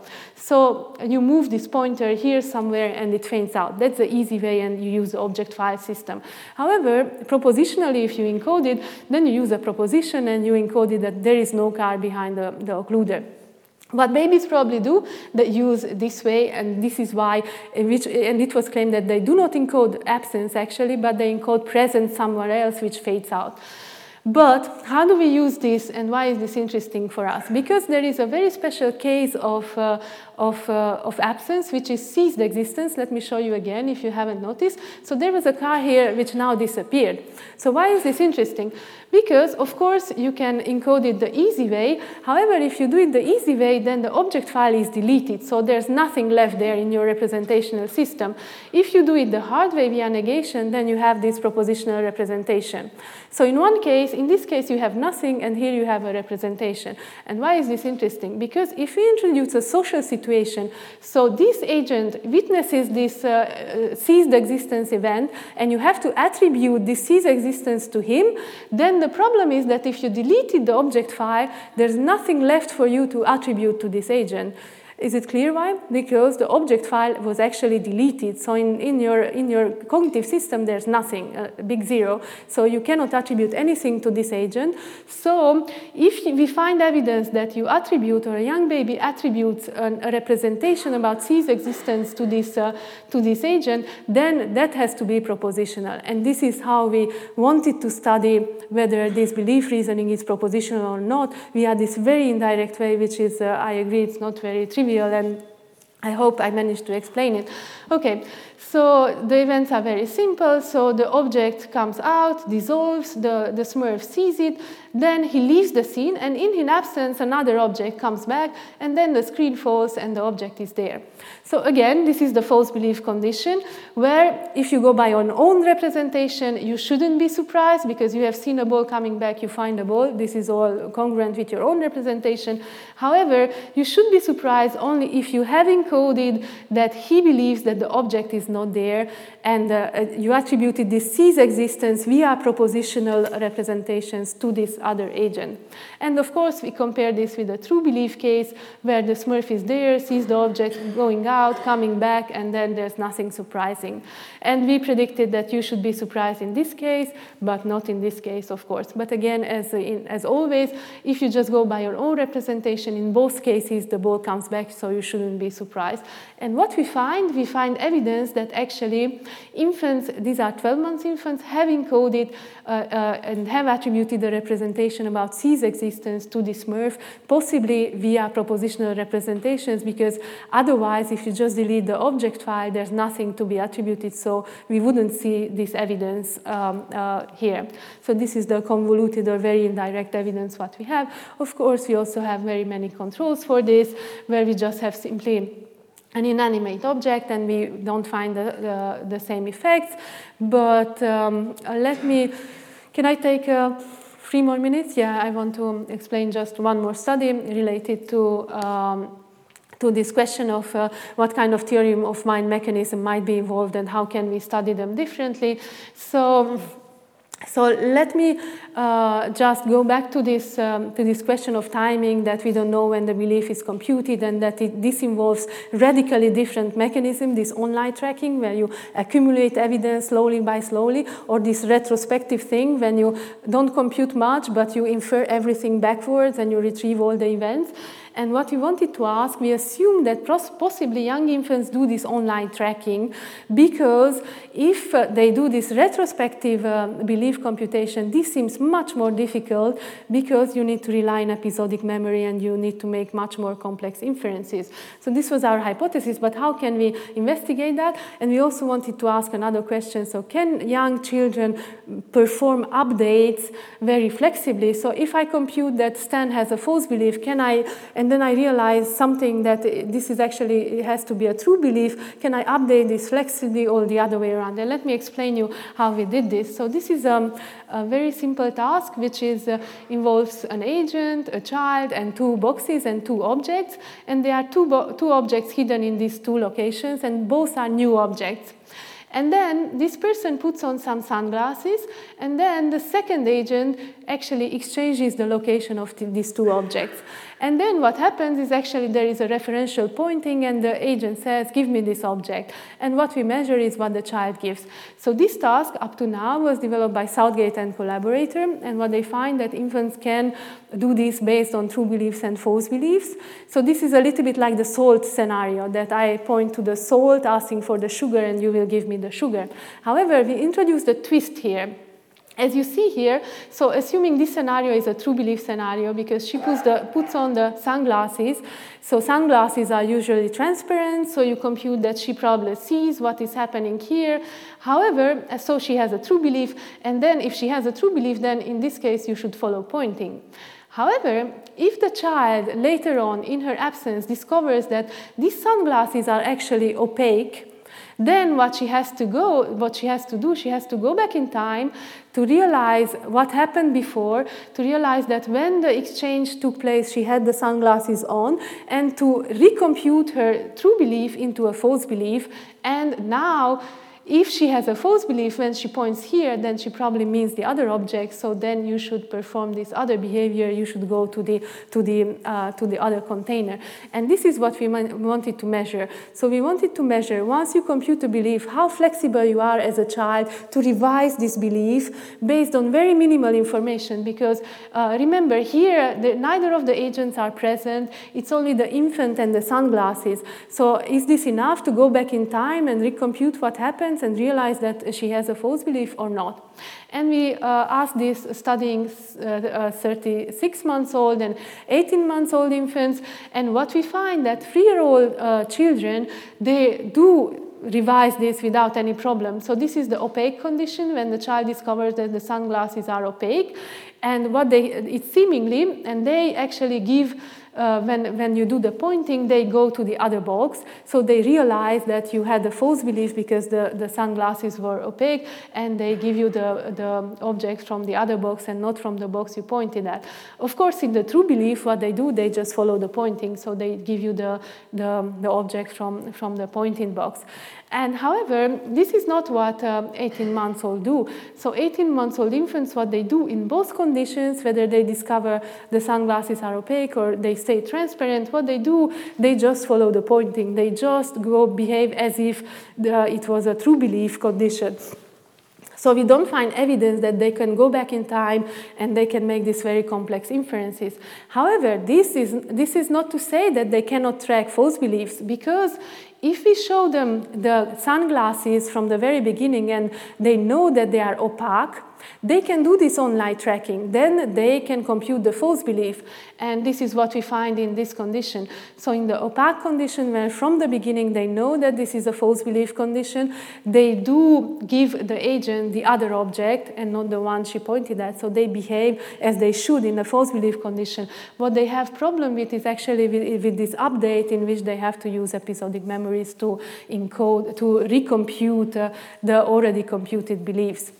So you move this pointer here somewhere and it fades out. That's the easy way, and you use the object file system. However, propositionally, if you encode it, then you use a proposition and you encode it that there is no car behind the, the occluder. What babies probably do, they use this way, and this is why, which, and it was claimed that they do not encode absence actually, but they encode presence somewhere else, which fades out. But how do we use this, and why is this interesting for us? Because there is a very special case of, uh, of, uh, of absence, which is ceased existence. Let me show you again if you haven't noticed. So there was a car here which now disappeared. So why is this interesting? Because, of course, you can encode it the easy way. However, if you do it the easy way, then the object file is deleted. So there's nothing left there in your representational system. If you do it the hard way via negation, then you have this propositional representation. So in one case, in this case, you have nothing, and here you have a representation. And why is this interesting? Because if we introduce a social situation, so this agent witnesses this uh, ceased existence event, and you have to attribute this ceased existence to him, then the problem is that if you deleted the object file, there's nothing left for you to attribute to this agent. Is it clear why? Because the object file was actually deleted. So in, in, your, in your cognitive system, there's nothing, a big zero. So you cannot attribute anything to this agent. So if we find evidence that you attribute, or a young baby attributes an, a representation about C's existence to this, uh, to this agent, then that has to be propositional. And this is how we wanted to study whether this belief reasoning is propositional or not via this very indirect way, which is, uh, I agree, it's not very trivial, and I hope I managed to explain it. Okay, so the events are very simple. So the object comes out, dissolves, the, the Smurf sees it, then he leaves the scene, and in his absence, another object comes back, and then the screen falls and the object is there. So again, this is the false belief condition, where if you go by your own representation, you shouldn't be surprised because you have seen a ball coming back, you find a ball. This is all congruent with your own representation. However, you should be surprised only if you have encoded that he believes that the object is not there, and uh, you attributed this C's existence via propositional representations to this other agent. And of course, we compare this with a true belief case where the Smurf is there, sees the object going out, coming back, and then there's nothing surprising. And we predicted that you should be surprised in this case, but not in this case, of course. But again, as, in, as always, if you just go by your own representation, in both cases, the ball comes back, so you shouldn't be surprised. And what we find, we find evidence that actually infants, these are twelve month infants, have encoded uh, uh, and have attributed the representation about C's existence to the Smurf, possibly via propositional representations, because otherwise, if you just delete the object file, there's nothing to be attributed, so we wouldn't see this evidence um, uh, here. So this is the convoluted or very indirect evidence what we have. Of course, we also have very many controls for this, where we just have simply an inanimate object, and we don't find the, the, the same effects. But um, let me, can I take uh, three more minutes? Yeah, I want to explain just one more study related to um, to this question of uh, what kind of theory of mind mechanism might be involved and how can we study them differently. So. So let me uh, just go back to this, um, to this question of timing, that we don't know when the belief is computed, and that it, this involves radically different mechanism, this online tracking where you accumulate evidence slowly by slowly, or this retrospective thing when you don't compute much but you infer everything backwards and you retrieve all the events. And what we wanted to ask, we assume that possibly young infants do this online tracking, because if uh, they do this retrospective uh, belief computation, this seems much more difficult, because you need to rely on episodic memory and you need to make much more complex inferences. So this was our hypothesis, but how can we investigate that? And we also wanted to ask another question. So can young children perform updates very flexibly? So if I compute that Stan has a false belief, can I... And then I realize something that this is actually, it has to be a true belief. Can I update this flexibly or the other way around? And let me explain you how we did this. So this is um, a very simple task, which is uh, involves an agent, a child, and two boxes and two objects. And there are two, two objects hidden in these two locations, and both are new objects. And then this person puts on some sunglasses, and then the second agent actually exchanges the location of the, these two objects. And then what happens is actually there is a referential pointing, and the agent says, give me this object. And what we measure is what the child gives. So this task up to now was developed by Southgate and collaborator, and what they find that infants can do this based on true beliefs and false beliefs. So this is a little bit like the salt scenario, that I point to the salt asking for the sugar and you will give me the sugar. However, we introduced a twist here. As you see here, so assuming this scenario is a true belief scenario, because she puts, the, puts on the sunglasses, so sunglasses are usually transparent, so you compute that she probably sees what is happening here. However, so she has a true belief, and then if she has a true belief, then in this case you should follow pointing. However, if the child later on in her absence discovers that these sunglasses are actually opaque, then what she has to go, what she has to do, she has to go back in time to realize what happened before, to realize that when the exchange took place, she had the sunglasses on, and to recompute her true belief into a false belief. And now, if she has a false belief, when she points here, then she probably means the other object. So then you should perform this other behavior. You should go to the to the uh, to the other container. And this is what we wanted to measure. So we wanted to measure, once you compute a belief, how flexible you are as a child to revise this belief based on very minimal information. Because uh, remember, here the, neither of the agents are present. It's only the infant and the sunglasses. So is this enough to go back in time and recompute what happened and realize that she has a false belief or not? And we uh, asked this studying uh, uh, thirty-six months old and eighteen months old infants, and what we find that three-year-old uh, children, they do revise this without any problem. So this is the opaque condition, when the child discovers that the sunglasses are opaque, and what they, it's seemingly, and they actually give uh, when, when you do the pointing, they go to the other box. So they realize that you had a false belief because the, the sunglasses were opaque, and they give you the, the object from the other box and not from the box you pointed at. Of course, in the true belief, what they do, they just follow the pointing. So they give you the, the, the object from, from the pointing box. And however, this is not what eighteen-month-old do. So eighteen-month-old infants, what they do in both conditions, whether they discover the sunglasses are opaque or they stay transparent, what they do, they just follow the pointing. They just go behave as if the, it was a true belief condition. So we don't find evidence that they can go back in time and they can make these very complex inferences. However, this is, this is not to say that they cannot track false beliefs, because if we show them the sunglasses from the very beginning and they know that they are opaque, they can do this on light tracking. Then they can compute the false belief. And this is what we find in this condition. So in the opaque condition, where from the beginning they know that this is a false belief condition, they do give the agent the other object and not the one she pointed at. So they behave as they should in the false belief condition. What they have problem with is actually with, with this update in which they have to use episodic memories to encode, to recompute uh, the already computed beliefs.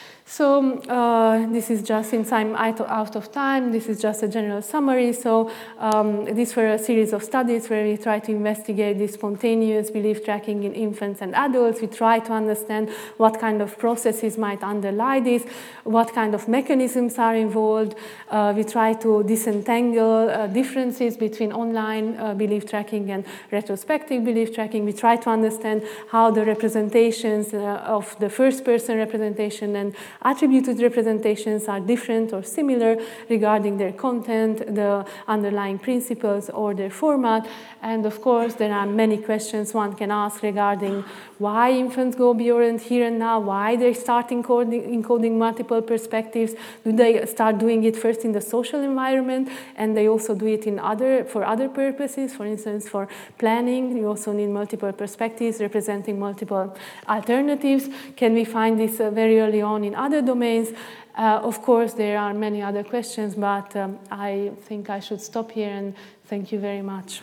So uh, this is just, since I'm out of time, this is just a general summary. So um, these were a series of studies where we try to investigate the spontaneous belief tracking in infants and adults. We try to understand what kind of processes might underlie this, what kind of mechanisms are involved. Uh, we try to disentangle uh, differences between online uh, belief tracking and retrospective belief tracking. We try to understand how the representations uh, of the first person representation and attributed representations are different or similar regarding their content, the underlying principles, or their format. And of course, there are many questions one can ask regarding why infants go beyond here and now, why they start encoding, encoding multiple perspectives. Do they start doing it first in the social environment, and they also do it in other for other purposes? For instance, for planning, you also need multiple perspectives representing multiple alternatives. Can we find this uh, very early on in other domains? Uh, of course, there are many other questions, but um, I think I should stop here, and thank you very much.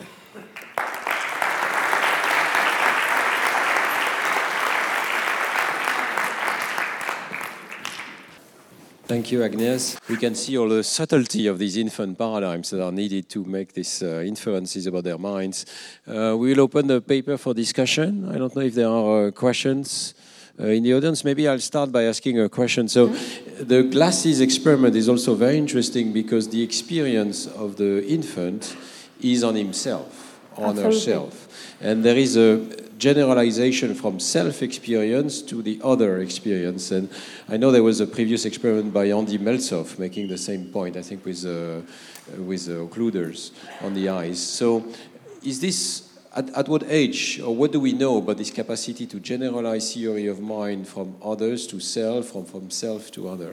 Thank you, Agnes. We can see all the subtlety of these infant paradigms that are needed to make these uh, inferences about their minds. Uh, we will open the paper for discussion. I don't know if there are uh, questions uh, in the audience. Maybe I'll start by asking a question. So mm-hmm. the glasses experiment is also very interesting because the experience of the infant is on himself, on Absolutely. herself. And there is a generalization from self-experience to the other experience. And I know there was a previous experiment by Andy Meltzoff making the same point, I think with, uh, with uh, occluders on the eyes. So is this, at, at what age, or what do we know about this capacity to generalize theory of mind from others to self, from, from self to other?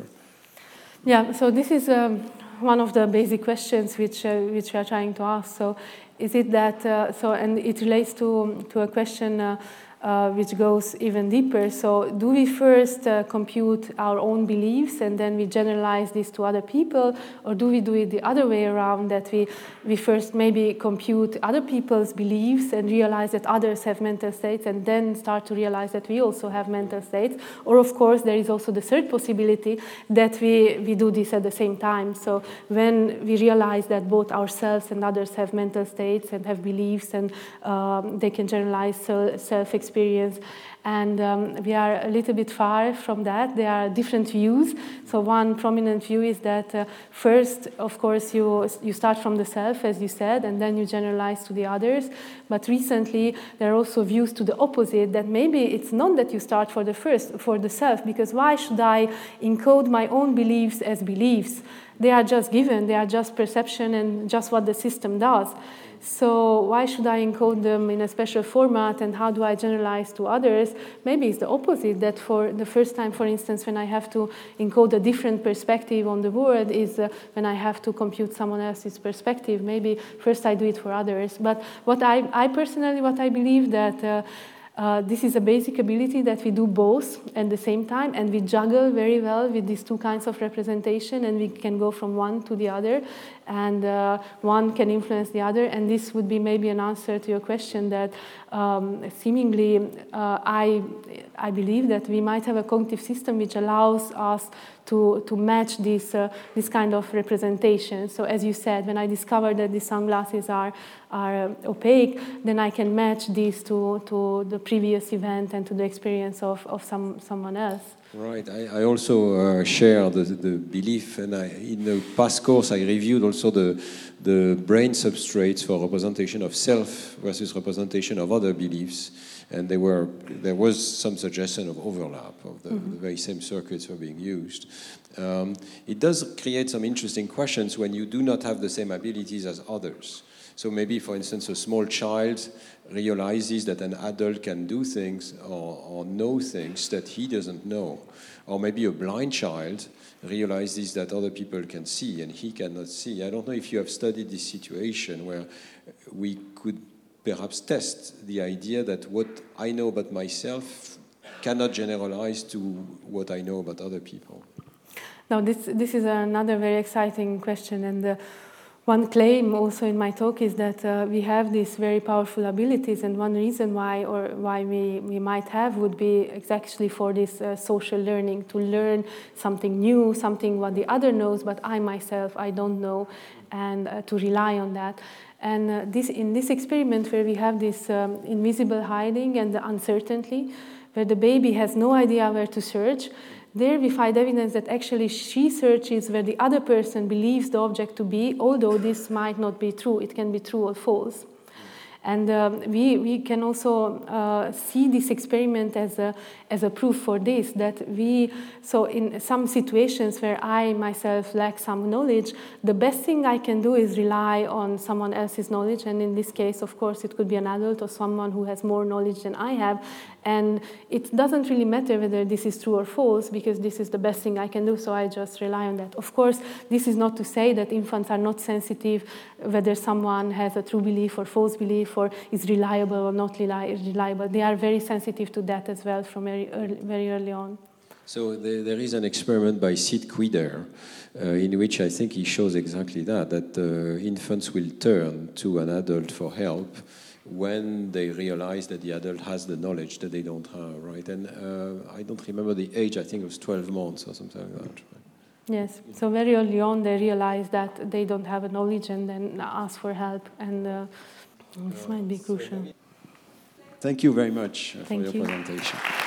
Yeah, so this is um, one of the basic questions which, uh, which we are trying to ask. So is it that, uh, so, and it relates to, to a question uh, uh, which goes even deeper. So do we first uh, compute our own beliefs and then we generalize this to other people, or do we do it the other way around, that we, we first maybe compute other people's beliefs and realize that others have mental states and then start to realize that we also have mental states? Or of course there is also the third possibility that we, we do this at the same time. So when we realize that both ourselves and others have mental states and have beliefs and um, they can generalize self-experience, and um, we are a little bit far from that. There are different views. So one prominent view is that uh, first, of course, you, you start from the self, as you said, and then you generalize to the others. But recently, there are also views to the opposite, that maybe it's not that you start for the first, for the self, because why should I encode my own beliefs as beliefs? They are just given, they are just perception and just what the system does. So why should I encode them in a special format, and how do I generalize to others? Maybe it's the opposite, that for the first time, for instance, when I have to encode a different perspective on the world is uh, when I have to compute someone else's perspective. Maybe first I do it for others. But what I, I personally, what I believe that uh, Uh, this is a basic ability that we do both at the same time, and we juggle very well with these two kinds of representation, and we can go from one to the other. and uh, one can influence the other. And this would be maybe an answer to your question that um, seemingly uh, I, I believe that we might have a cognitive system which allows us to, to match this, uh, this kind of representation. So as you said, when I discovered that the sunglasses are, are uh, opaque, then I can match these to, to the previous event and to the experience of, of some, someone else. Right. I, I also uh, share the, the belief, and I, in the past course I reviewed also the, the brain substrates for representation of self versus representation of other beliefs, and there were there was some suggestion of overlap of the, mm-hmm. the very same circuits were being used. Um, it does create some interesting questions when you do not have the same abilities as others. So maybe, for instance, a small child realizes that an adult can do things or, or know things that he doesn't know. Or maybe a blind child realizes that other people can see and he cannot see. I don't know if you have studied this situation where we could perhaps test the idea that what I know about myself cannot generalize to what I know about other people. Now, this, this is another very exciting question, and uh, one claim also in my talk is that uh, we have these very powerful abilities, and one reason why or why we, we might have would be exactly for this uh, social learning, to learn something new, something what the other knows, but I myself, I don't know, and uh, to rely on that. And uh, this, in this experiment where we have this um, invisible hiding and the uncertainty, where the baby has no idea where to search, there we find evidence that actually she searches where the other person believes the object to be, although this might not be true. It can be true or false. And um, we, we can also uh, see this experiment as a, as a proof for this, that we, so in some situations where I myself lack some knowledge, the best thing I can do is rely on someone else's knowledge. And in this case, of course, it could be an adult or someone who has more knowledge than I have. And it doesn't really matter whether this is true or false, because this is the best thing I can do, so I just rely on that. Of course, this is not to say that infants are not sensitive, whether someone has a true belief or false belief, or is reliable or not reliable. They are very sensitive to that as well from very early, very early on. So there, there is an experiment by Sid Quider uh, in which I think he shows exactly that, that uh, infants will turn to an adult for help when they realize that the adult has the knowledge that they don't have, right? And uh, I don't remember the age, I think it was twelve months or something like that. Right? Yes, so very early on they realize that they don't have a knowledge and then ask for help, and uh, this might be crucial. Thank you very much uh, for Thank your you. presentation.